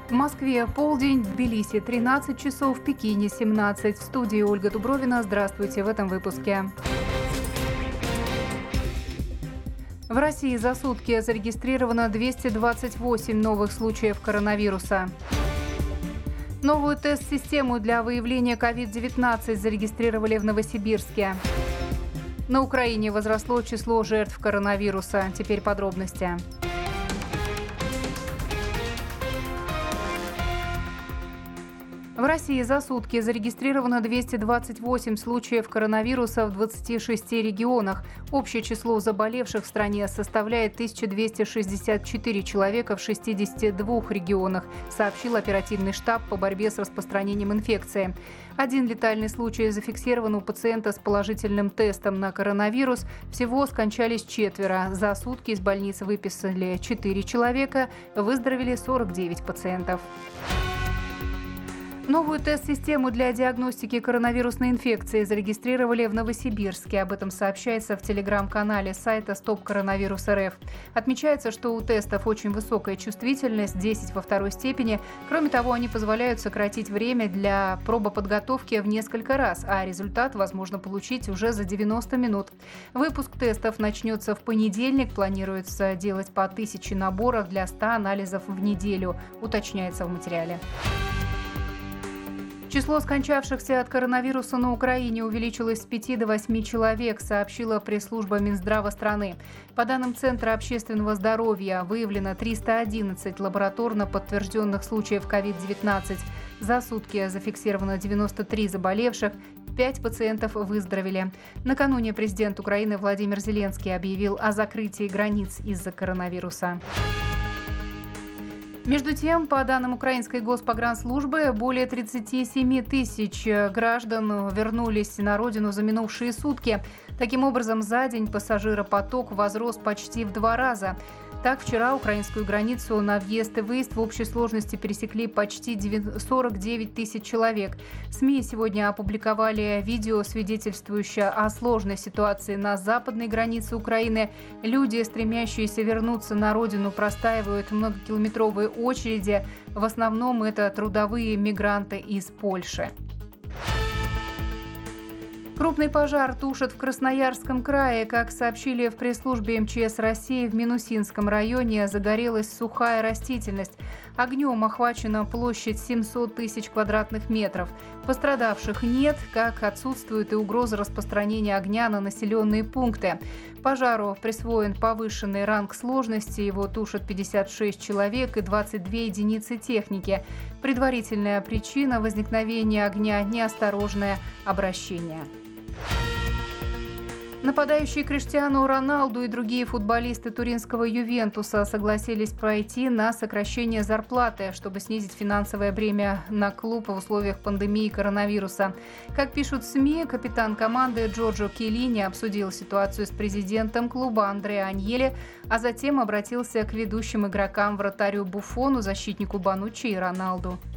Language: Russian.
В Москве полдень, в Тбилиси 13 часов, в Пекине 17. В студии Ольга Дубровина. Здравствуйте в этом выпуске. В России за сутки зарегистрировано 228 новых случаев коронавируса. Новую тест-систему для выявления COVID-19 зарегистрировали в Новосибирске. На Украине возросло число жертв коронавируса. Теперь подробности. В России за сутки зарегистрировано 228 случаев коронавируса в 26 регионах. Общее число заболевших в стране составляет 1264 человека в 62 регионах, сообщил оперативный штаб по борьбе с распространением инфекции. Один летальный случай зафиксирован у пациента с положительным тестом на коронавирус. Всего скончались 4. За сутки из больницы выписали 4 человека, выздоровели 49 пациентов. Новую тест-систему для диагностики коронавирусной инфекции зарегистрировали в Новосибирске. Об этом сообщается в телеграм-канале сайта «Стоп коронавирус РФ». Отмечается, что у тестов очень высокая чувствительность, 10 во второй степени. Кроме того, они позволяют сократить время для пробоподготовки в несколько раз, а результат возможно получить уже за 90 минут. Выпуск тестов начнется в понедельник. Планируется делать по 1000 наборов для 100 анализов в неделю, уточняется в материале. Число скончавшихся от коронавируса на Украине увеличилось с 5 до 8 человек, сообщила пресс-служба Минздрава страны. По данным Центра общественного здоровья, выявлено 311 лабораторно подтвержденных случаев COVID-19. За сутки зафиксировано 93 заболевших, 5 пациентов выздоровели. Накануне президент Украины Владимир Зеленский объявил о закрытии границ из-за коронавируса. Между тем, по данным украинской госпогранслужбы, более 37 тысяч граждан вернулись на родину за минувшие сутки. Таким образом, за день пассажиропоток возрос почти в 2 раза. Так, вчера украинскую границу на въезд и выезд в общей сложности пересекли почти 49 тысяч человек. СМИ сегодня опубликовали видео, свидетельствующее о сложной ситуации на западной границе Украины. Люди, стремящиеся вернуться на родину, простаивают многокилометровые очереди. В основном это трудовые мигранты из Польши. Крупный пожар тушат в Красноярском крае. Как сообщили в пресс-службе МЧС России, в Минусинском районе загорелась сухая растительность. Огнем охвачена площадь 700 тысяч квадратных метров. Пострадавших нет, как отсутствует и угроза распространения огня на населенные пункты. Пожару присвоен повышенный ранг сложности. Его тушат 56 человек и 22 единицы техники. Предварительная причина возникновения огня – неосторожное обращение. Нападающий Криштиану Роналду и другие футболисты туринского Ювентуса согласились пойти на сокращение зарплаты, чтобы снизить финансовое бремя на клуб в условиях пандемии коронавируса. Как пишут СМИ, капитан команды Джорджо Келлини обсудил ситуацию с президентом клуба Андреа Аньелли, а затем обратился к ведущим игрокам вратарю Буфону, защитнику Бонуччи и Роналду.